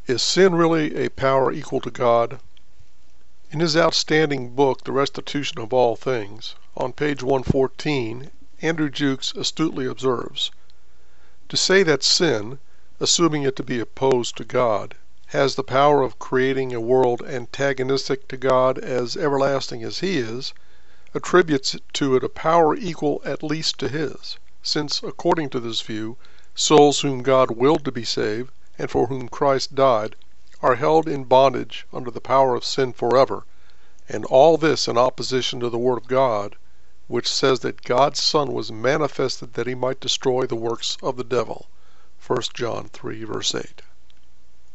Is sin really a power equal to God? In his outstanding book, The Restitution of All Things, on page 114, Andrew Jukes astutely observes, "To say that sin, assuming it to be opposed to God, has the power of creating a world antagonistic to God as everlasting as he is, attributes to it a power equal at least to his, since, according to this view, souls whom God willed to be saved, and for whom Christ died, are held in bondage under the power of sin forever, and all this in opposition to the Word of God, which says that God's Son was manifested that he might destroy the works of the devil." 1 John 3 verse 8.